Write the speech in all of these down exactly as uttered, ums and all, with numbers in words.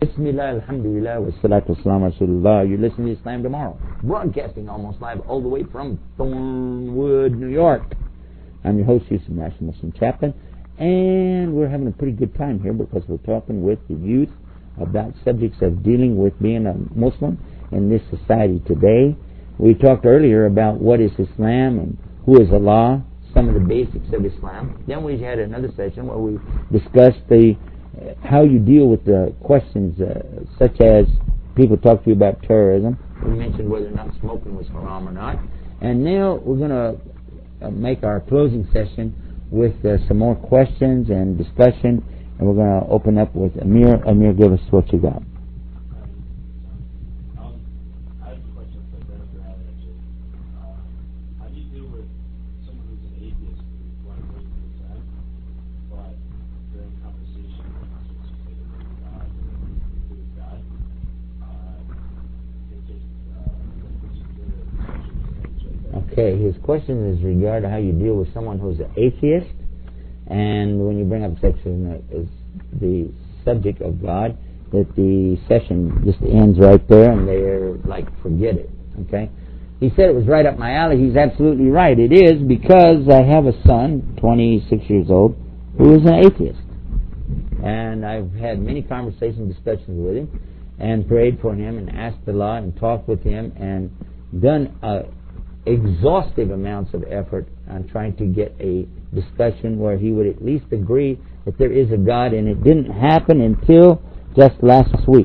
Bismillah, alhamdulillah, wa salatu wassalam rasulullah. You're listening to Islam Tomorrow, broadcasting almost live all the way from Thornwood, New York. I'm your host, Yusuf, National Muslim Chaplain, and we're having a pretty good time here because we're talking with the youth about subjects of dealing with being a Muslim in this society today. We talked earlier about what is Islam and who is Allah, some of the basics of Islam. Then we had another session where we discussed the uh, how you deal with the questions uh, such as people talk to you about terrorism. We mentioned whether or not smoking was haram or not. And now we're going to uh, make our closing session with uh, some more questions and discussion. And we're going to open up with Amir. Amir, give us what you got. Okay, his question is regarding how you deal with someone who's an atheist, and when you bring up section uh, is the subject of God, that the session just ends right there, and they're like, forget it. Okay, he said it was right up my alley. He's absolutely right. It is, because I have a son, twenty-six years old, who is an atheist, and I've had many conversations, discussions with him, and prayed for him, and asked Allah, and talked with him, and done a exhaustive amounts of effort on trying to get a discussion where he would at least agree that there is a God, and it didn't happen until just last week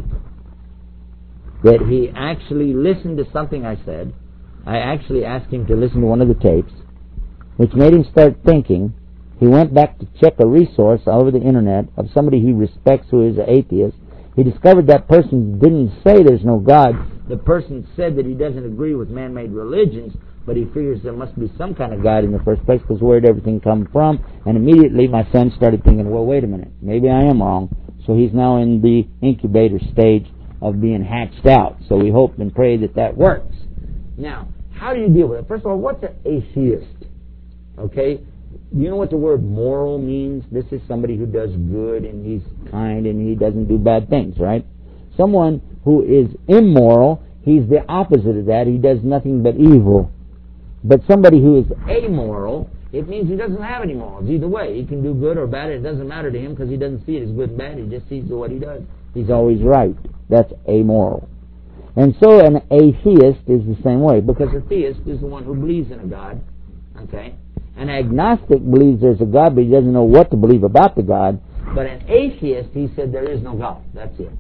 that he actually listened to something I said. I actually asked him to listen to one of the tapes, which made him start thinking. He went back to check a resource over the internet of somebody he respects who is an atheist. He discovered that person didn't say there's no God. The person said that he doesn't agree with man-made religions, but he figures there must be some kind of God in the first place, because where did everything come from? And immediately my son started thinking, well, wait a minute, maybe I am wrong. So he's now in the incubator stage of being hatched out. So we hope and pray that that works. Now, how do you deal with it? First of all, what's an atheist? Okay? You know what the word moral means? This is somebody who does good and he's kind and he doesn't do bad things, right? Someone who is immoral, he's the opposite of that. He does nothing but evil. But somebody who is amoral, it means he doesn't have any morals. Either way, he can do good or bad. It doesn't matter to him because he doesn't see it as good and bad. He just sees what he does. He's always right. That's amoral. And so an atheist is the same way, because a theist is the one who believes in a God. Okay? An agnostic believes there's a God, but he doesn't know what to believe about the God. But an atheist, he said there is no God. That's it.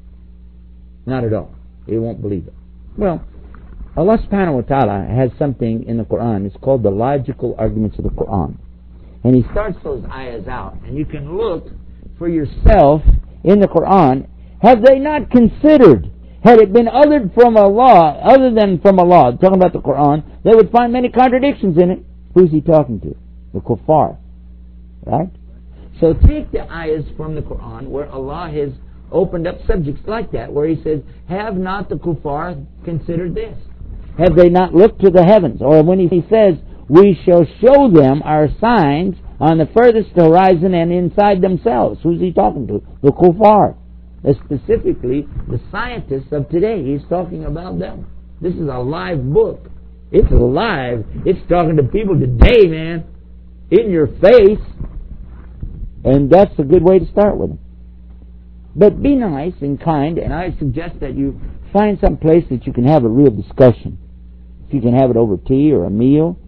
Not at all. He won't believe it. Well, Allah subhanahu wa ta'ala has something in the Quran. It's called the logical arguments of the Quran. And he starts those ayahs out. And you can look for yourself in the Quran. Have they not considered, had it been other from Allah, other than from Allah, talking about the Quran, they would find many contradictions in it. Who's he talking to? The kuffar. Right? So take the ayahs from the Quran where Allah has opened up subjects like that, where he says, have not the kuffar considered this? Have they not looked to the heavens? Or when he says, we shall show them our signs on the furthest horizon and inside themselves. Who's he talking to? The kuffar. Uh, specifically, the scientists of today. He's talking about them. This is a live book. It's alive. It's talking to people today, man. In your face. And that's a good way to start with them. But be nice and kind, and I suggest that you find some place that you can have a real discussion. If you can have it over tea or a meal,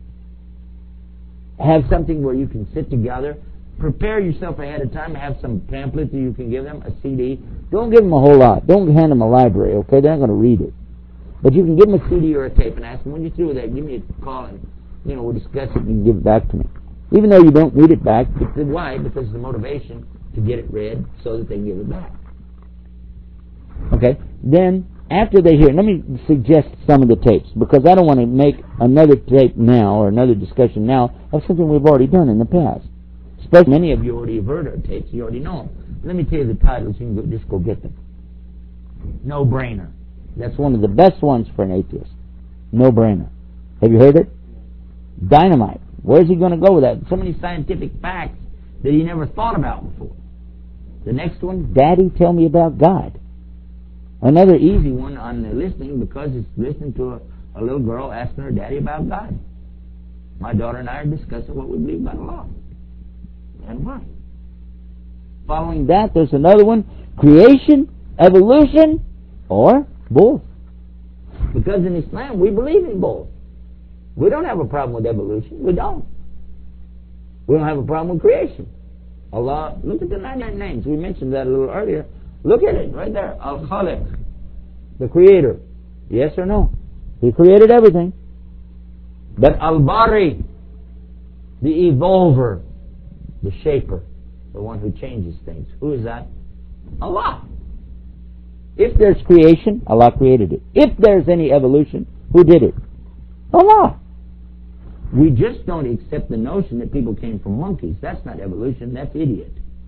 have something where you can sit together. Prepare yourself ahead of time. Have some pamphlets that you can give them, a C D. Don't give them a whole lot. Don't hand them a library, okay? They're not going to read it. But you can give them a C D or a tape and ask them, when you're through with that, give me a call and, you know, we'll discuss it and you can give it back to me. Even though you don't need it back. Why? Because the motivation to get it read so that they can give it back. Okay? Then, after they hear, let me suggest some of the tapes, because I don't want to make another tape now or another discussion now of something we've already done in the past. Especially many of you already have heard our tapes. You already know them. Let me tell you the titles. You can go, just go get them. No Brainer. That's one of the best ones for an atheist. No Brainer. Have you heard it? Dynamite. Where's he going to go with that? So many scientific facts that he never thought about before. The next one, Daddy, tell me about God. Another easy one on the listening, because it's listening to a, a little girl asking her daddy about God. My daughter and I are discussing what we believe about Allah and why. Following that, there's another one, creation, evolution, or both. Because in Islam, we believe in both. We don't have a problem with evolution. We don't. We don't have a problem with creation. Allah, look at the ninety-nine names. We mentioned that a little earlier. Look at it right there. Al-Khaliq, the creator. Yes or no? He created everything. But Al-Bari, the evolver, the shaper, the one who changes things. Who is that? Allah. If there's creation, Allah created it. If there's any evolution, who did it? Allah. We just don't accept the notion that people came from monkeys. That's not evolution. That's idiot.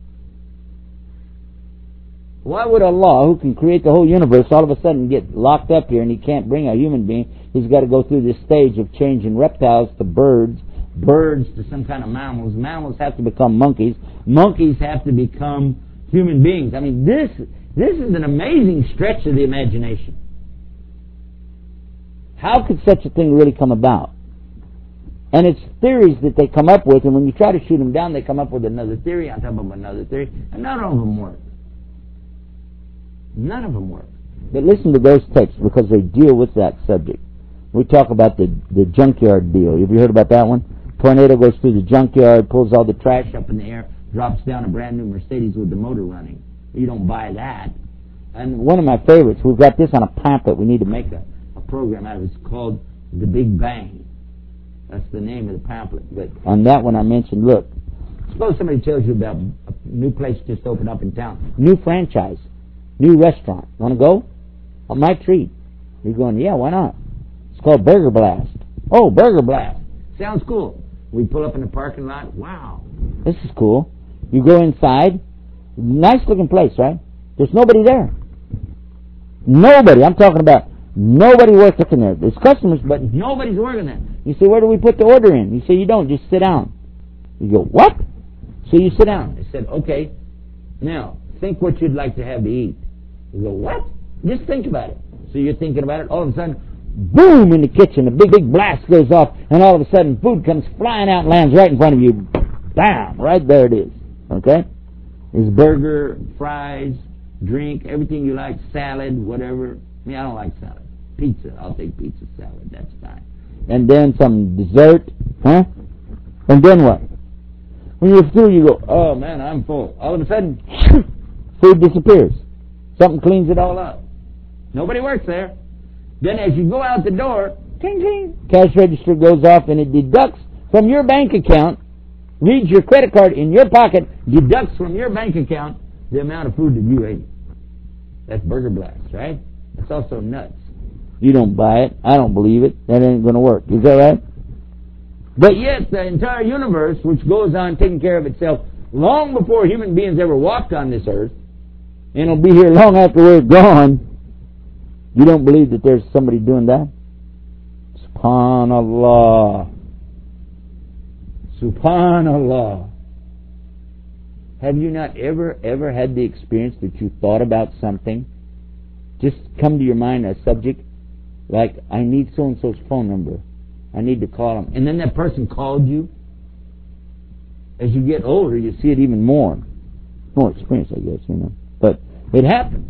Why would Allah, who can create the whole universe, all of a sudden get locked up here and he can't bring a human being? He's got to go through this stage of changing reptiles to birds, birds to some kind of mammals. Mammals have to become monkeys. Monkeys have to become human beings. I mean, this this is an amazing stretch of the imagination. How could such a thing really come about? And it's theories that they come up with, and when you try to shoot them down, they come up with another theory on top of another theory, and none of them work. None of them work. But listen to those texts, because they deal with that subject. We talk about the, the junkyard deal. Have you heard about that one? Tornado goes through the junkyard, pulls all the trash up in the air, drops down a brand new Mercedes with the motor running. You don't buy that. And one of my favorites, we've got this on a pamphlet. We need to make a, a program out of it. It's called The Big Bang. That's the name of the pamphlet. But on that one I mentioned, look, suppose somebody tells you about a new place just opened up in town, new franchise, new restaurant. Want to go? On my treat. You're going, yeah, why not? It's called Burger Blast. Oh, Burger Blast. Sounds cool. We pull up in the parking lot. Wow, this is cool. You go inside. Nice looking place, right? There's nobody there. Nobody. I'm talking about nobody working there. There's customers, but nobody's working there. You say, where do we put the order in? You say, you don't. Just sit down. You go, what? So you sit down. I said, okay. Now, think what you'd like to have to eat. You go, what? Just think about it. So you're thinking about it. All of a sudden, boom, in the kitchen, a big, big blast goes off, and all of a sudden, food comes flying out and lands right in front of you. Bam! Right there it is. Okay? There's burger, fries, drink, everything you like, salad, whatever. I mean, I don't like salad. Pizza. I'll take pizza salad. That's fine. And then some dessert. Huh? And then what? When you're through, you go, oh, man, I'm full. All of a sudden, food disappears. Something cleans it all up. Nobody works there. Then as you go out the door, ting, ting, cash register goes off and it deducts from your bank account, reads your credit card in your pocket, deducts from your bank account the amount of food that you ate. That's Burger Blast, right? That's also nuts. You don't buy it. I don't believe it. That ain't going to work. Is that right? But yet the entire universe, which goes on taking care of itself long before human beings ever walked on this earth, and it'll be here long after we're gone, you don't believe that there's somebody doing that? Subhanallah. Subhanallah. Have you not ever, ever had the experience that you thought about something? Just come to your mind a subject like, I need so-and-so's phone number. I need to call him. And then that person called you. As you get older, you see it even more. More experience, I guess, you know. But it happens.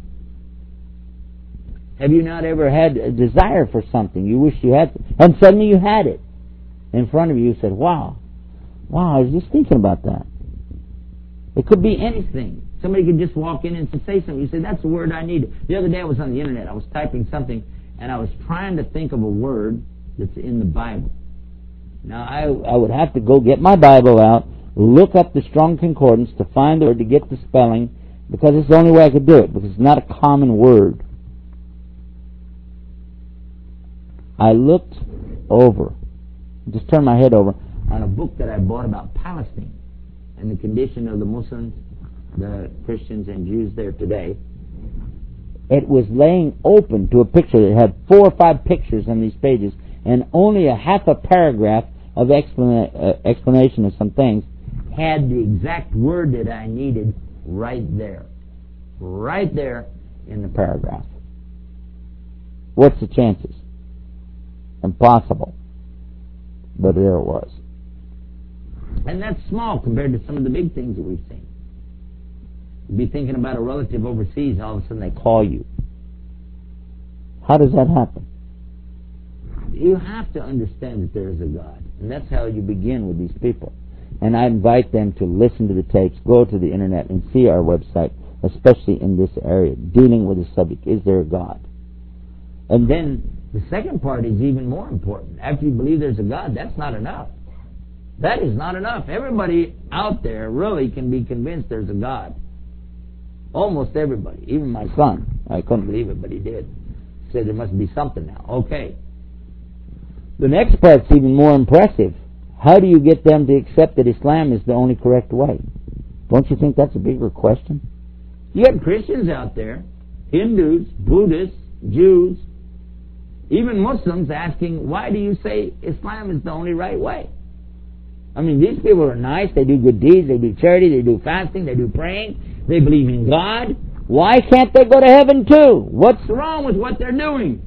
Have you not ever had a desire for something? You wish you had, and suddenly you had it in front of you. You said, wow, wow, I was just thinking about that. It could be anything. Somebody could just walk in and say something. You say, that's the word I need. The other day I was on the internet. I was typing something, and I was trying to think of a word that's in the Bible. Now, I, I would have to go get my Bible out, look up the Strong Concordance to find the word, to get the spelling, because it's the only way I could do it, because it's not a common word. I looked over, just turned my head over, on a book that I bought about Palestine and the condition of the Muslims, the Christians and Jews there today. It was laying open to a picture. It had four or five pictures on these pages, and only a half a paragraph of explana- uh, explanation of some things had the exact word that I needed right there. Right there in the paragraph. What's the chances? Impossible. But there it was. And that's small compared to some of the big things that we've seen. You'd be thinking about a relative overseas, all of a sudden they call you. How does that happen? You have to understand that there is a God. And that's how you begin with these people. And I invite them to listen to the tapes, go to the internet, and see our website, especially in this area, dealing with the subject, is there a God? And then the second part is even more important. After you believe there's a God, that's not enough. That is not enough. Everybody out there really can be convinced there's a God. Almost everybody. Even my son. I couldn't believe it, but he did. He said there must be something now. Okay. The next part's even more impressive. How do you get them to accept that Islam is the only correct way? Don't you think that's a bigger question? You have Christians out there, Hindus, Buddhists, Jews, even Muslims asking, why do you say Islam is the only right way? I mean, these people are nice, they do good deeds, they do charity, they do fasting, they do praying, they believe in God. Why can't they go to heaven too? What's wrong with what they're doing?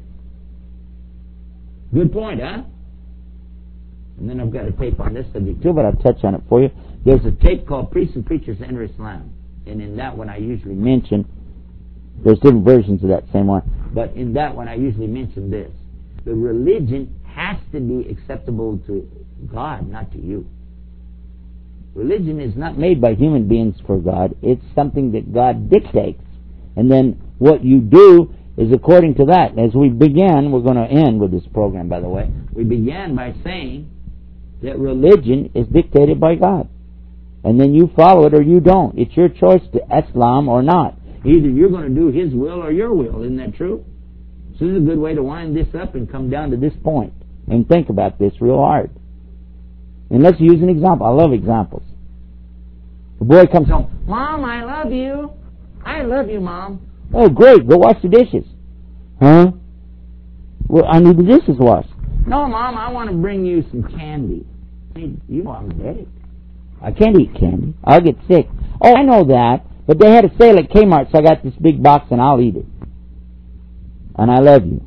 Good point, huh? And then I've got a tape on this subject too, but I'll touch on it for you. There's a tape called Priests and Preachers Enter Islam. And in that one I usually mention, there's different versions of that same one, but in that one I usually mention this. The religion has to be acceptable to God, not to you. Religion is not made by human beings for God. It's something that God dictates. And then what you do is according to that. As we began, we're going to end with this program, by the way. We began by saying that religion is dictated by God. And then you follow it or you don't. It's your choice to Islam or not. Either you're going to do His will or your will. Isn't that true? So this is a good way to wind this up and come down to this point and think about this real hard. And let's use an example. I love examples. The boy comes home, Mom, I love you. I love you, Mom. Oh, great. Go wash the dishes. Huh? Well, I need the dishes washed. No, Mom, I want to bring you some candy. You know I'm diabetic. I can't eat candy. I'll get sick. Oh, I know that. But they had a sale at Kmart, so I got this big box and I'll eat it. And I love you.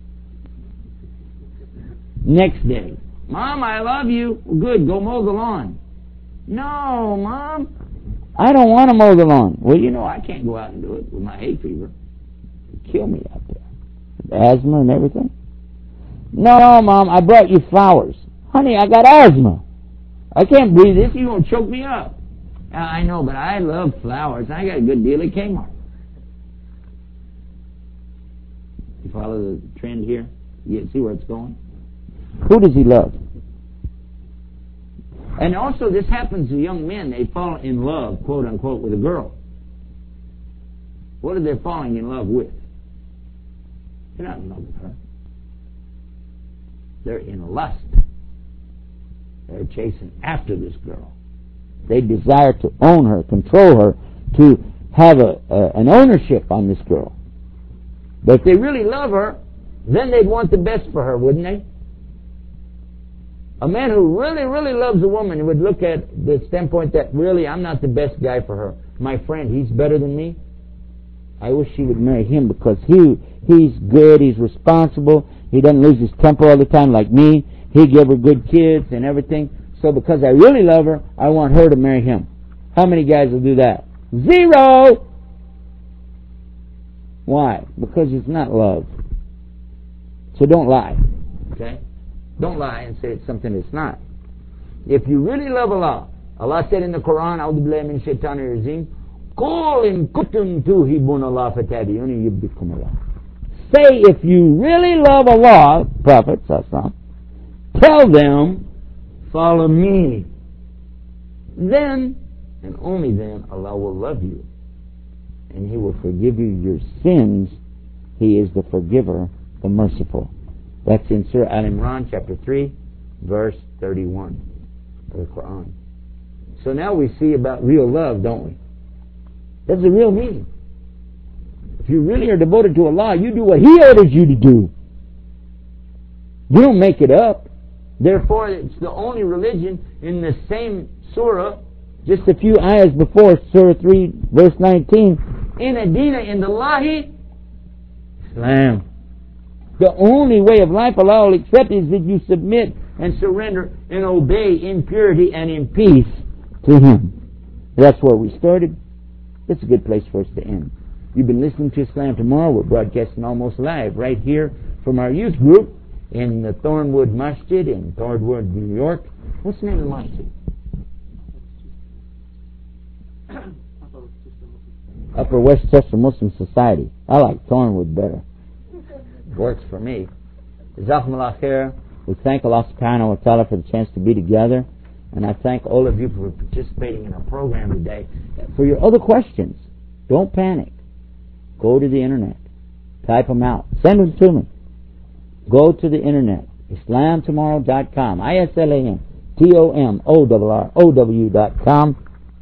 Next day. Mom, I love you. Good, go mow the lawn. No, Mom. I don't want to mow the lawn. Well, you know, I can't go out and do it with my hay fever. It'd kill me out there. With asthma and everything. No, Mom, I brought you flowers. Honey, I got asthma. I can't breathe this. You're going to choke me up. Uh, I know, but I love flowers. I got a good deal at Kmart. You follow the trend here? You see where it's going? Who does he love? And also this happens to young men. They fall in love, quote unquote, with a girl. What are they falling in love with? They're not in love with her. They're in lust. They're chasing after this girl. They desire to own her, control her, to have a, a an ownership on this girl. But if they really love her, then they'd want the best for her, wouldn't they? A man who really, really loves a woman would look at the standpoint that, really, I'm not the best guy for her. My friend, he's better than me. I wish she would marry him because he he's good, he's responsible, he doesn't lose his temper all the time like me. He gave her good kids and everything. So because I really love her, I want her to marry him. How many guys will do that? Zero! Why? Because it's not love. So don't lie. Okay? Don't lie and say it's something it's not. If you really love Allah, Allah said in the Quran, A'udhu billahi min shaitanir rajim, Qul in kuntum tuhibun Allah fatabi'uni yubbikum Allah. Say if you really love Allah, Prophet, tell them, follow me. Then, and only then, Allah will love you. And He will forgive you your sins. He is the forgiver, the merciful. That's in Surah Al-Imran, chapter three, verse thirty-one of the Quran. So now we see about real love, don't we? That's the real meaning. If you really are devoted to Allah, you do what He orders you to do. You don't make it up. Therefore, it's the only religion in the same surah just a few ayahs before, Surah three, verse nineteen, in adina in the Allahi, Islam. The only way of life Allah will accept is that you submit and surrender and obey in purity and in peace to Him. That's where we started. It's a good place for us to end. You've been listening to Islam Tomorrow. We're broadcasting almost live right here from our youth group in the Thornwood Masjid in Thornwood, New York. What's the name of the masjid? Upper Westchester Muslim Society. I like Thornwood better. Works for me. Jazakumullah khair. We thank Allah subhanahu wa ta'ala for the chance to be together. And I thank all of you for participating in our program today. For your other questions, don't panic. Go to the internet. Type them out. Send them to me. Go to the internet. Islam Tomorrow dot com. I S L A M T O M O R R O W dot com.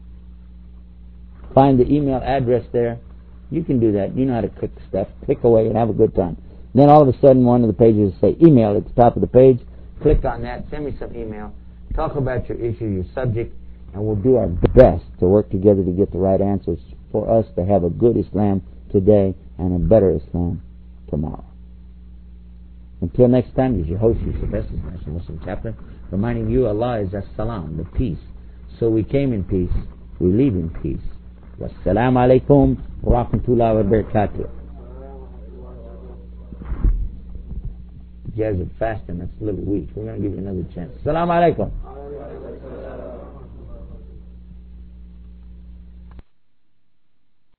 Find the email address there. You can do that. You know how to click stuff. Click away and have a good time. Then all of a sudden one of the pages will say email at the top of the page. Click on that. Send me some email. Talk about your issue, your subject, and we'll do our best to work together to get the right answers for us to have a good Islam today and a better Islam tomorrow. Until next time, this is your host, Yusuf Estes, National Muslim Chaplain, reminding you Allah is as-salam, the peace. So we came in peace, we leave in peace. Wassalamu alaikum wa rahmatullahi wa barakatuh. You guys are fasting, that's a little weak. We're going to give you another chance. Assalamu alaikum.